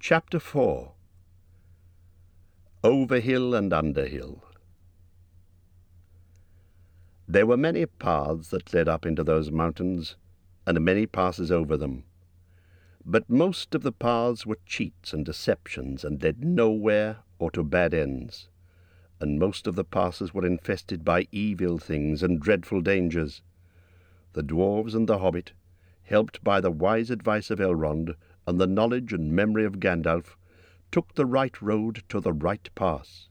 Chapter 4. Over Hill and Under Hill. There were many paths that led up into those mountains, and many passes over them. But most of the paths were cheats and deceptions, and led nowhere or to bad ends. And most of the passes were infested by evil things and dreadful dangers. The dwarves and the hobbit, helped by the wise advice of Elrond and the knowledge and memory of Gandalf, took the right road to the right pass.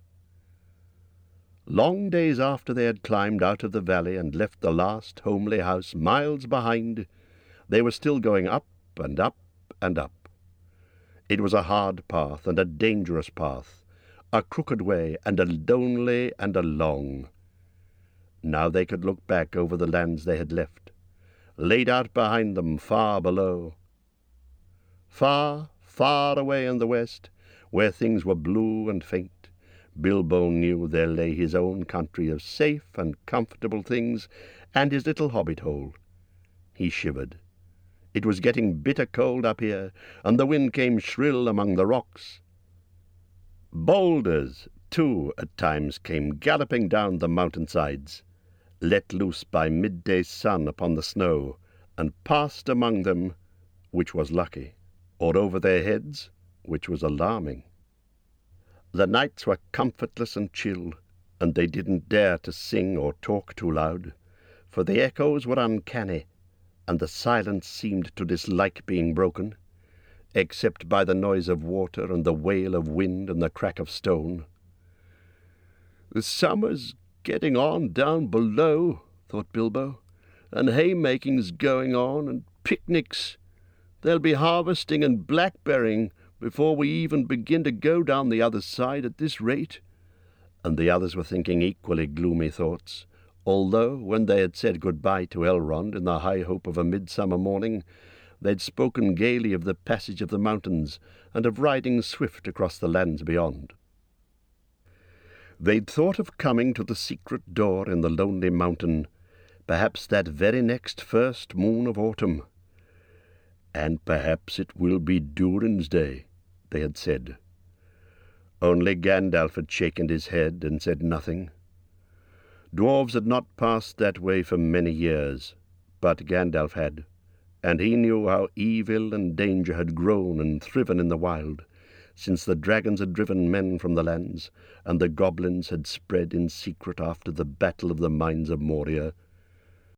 Long days after they had climbed out of the valley and left the last homely house miles behind, they were still going up and up and up. It was a hard path and a dangerous path, a crooked way and a lonely and a long. Now they could look back over the lands they had left, laid out behind them far below. Far, far away in the west, where things were blue and faint, Bilbo knew there lay his own country of safe and comfortable things, and his little hobbit hole. He shivered. It was getting bitter cold up here, and the wind came shrill among the rocks. Boulders, too, at times came galloping down the mountain-sides, let loose by midday sun upon the snow, and passed among them, which was lucky, or over their heads, which was alarming. The nights were comfortless and chill, and they didn't dare to sing or talk too loud, for the echoes were uncanny, and the silence seemed to dislike being broken, except by the noise of water and the wail of wind and the crack of stone. "The summer's getting on down below," thought Bilbo, "and haymaking's going on, and picnics. There'll be harvesting and blackberrying before we even begin to go down the other side at this rate." And the others were thinking equally gloomy thoughts, although, when they had said good-bye to Elrond in the high hope of a midsummer morning, they'd spoken gaily of the passage of the mountains and of riding swift across the lands beyond. They'd thought of coming to the secret door in the lonely mountain, perhaps that very next first moon of autumn. "And perhaps it will be Durin's Day," they had said. Only Gandalf had shaken his head and said nothing. Dwarves had not passed that way for many years, but Gandalf had, and he knew how evil and danger had grown and thriven in the wild, since the dragons had driven men from the lands, and the goblins had spread in secret after the battle of the Mines of Moria,